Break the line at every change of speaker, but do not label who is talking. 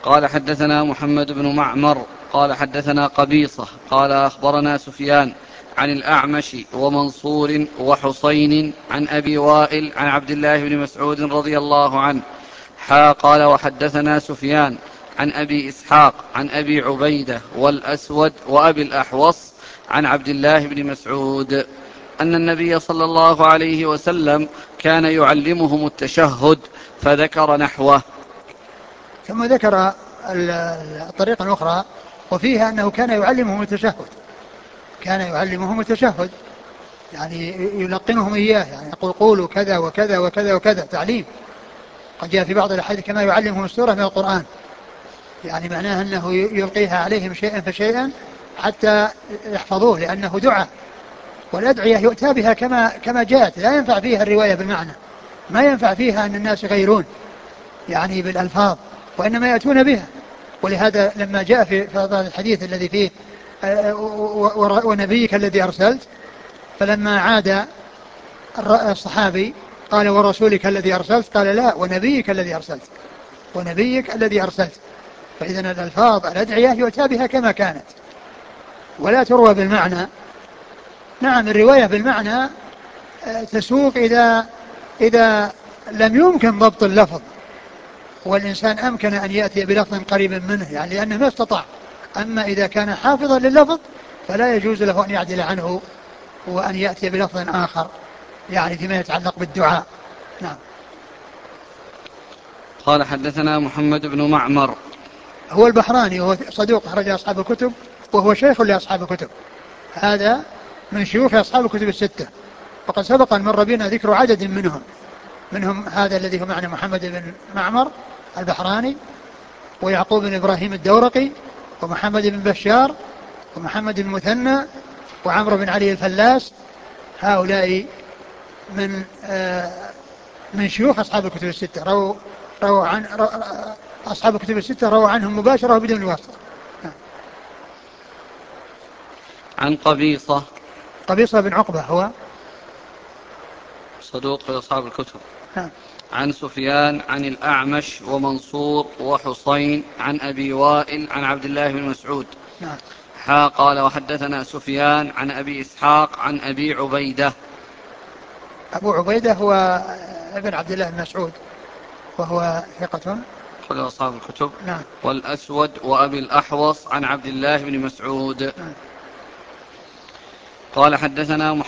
قال حدثنا محمد بن معمر قال حدثنا قبيصة قال أخبرنا سفيان عن الأعمش ومنصور وحسين عن أبي وائل عن عبد الله بن مسعود رضي الله عنه قال وحدثنا سفيان عن أبي إسحاق عن أبي عبيدة والأسود وأبي الأحوص عن عبد الله بن مسعود أن النبي صلى الله عليه وسلم كان يعلمهم التشهد فذكر نحوه.
ثم ذكر الطريقة الأخرى وفيها أنه كان يعلمهم التشهد، كان يعلمهم التشهد يعني يلقنهم إياه، يعني يقول قولوا كذا وكذا وكذا وكذا، تعليم. قد جاء في بعض الأحاديث كما يعلمهم السورة من القرآن، يعني معناه أنه يلقيها عليهم شيئا فشيئا حتى يحفظوه، لأنه دعاء، والأدعية يؤتى بها كما جاءت، لا ينفع فيها الرواية بالمعنى، ما ينفع فيها أن الناس يغيرون يعني بالألفاظ، وإنما يأتون بها. ولهذا لما جاء في هذا الحديث الذي فيه ونبيك الذي أرسلت، فلما عاد الصحابي قال ورسولك الذي أرسلت، قال لا ونبيك الذي أرسلت، ونبيك الذي أرسلت. فإذن الألفاظ الأدعية يؤتى بها كما كانت ولا تروى بالمعنى. نعم الرواية بالمعنى تسوق إذا لم يمكن ضبط اللفظ، والإنسان أمكن أن يأتي بلفظ قريب منه يعني لأنه ما استطاع. أما إذا كان حافظا لللفظ فلا يجوز له أن يعدل عنه وأن يأتي بلفظ آخر يعني فيما يتعلق بالدعاء. نعم.
قال حدثنا محمد بن معمر
هو البحراني وهو صدوق أخرج أصحاب الكتب وهو شيخ لأصحاب الكتب، هذا من شيوخ أصحاب الكتب الستة، وقد سبق أن مر بنا ذكر عدد منهم هذا الذي هو معنى محمد بن معمر البحراني، ويعقوب بن إبراهيم الدورقي، ومحمد بن بشار، ومحمد بن مثنى، وعمرو بن علي الفلاس. هؤلاء من شيوخ أصحاب الكتب الستة، أصحاب الكتب الستة رووا عنهم مباشرة بدون واسطة.
عن قبيصة
بن عقبة هو
صدوق في أصحاب الكتب.
نعم.
عن سفيان عن الأعمش ومنصور وحسين عن أبي وائل عن عبد الله بن مسعود.
نعم.
قال وحدثنا سفيان عن أبي إسحاق عن أبي عبيدة.
أبو عبيدة هو ابن عبد الله بن مسعود وهو ثقة
أخرج أصحاب الكتب.
نعم.
والأسود وأبي الأحوص عن عبد الله بن مسعود.
نعم.
قال حدثنا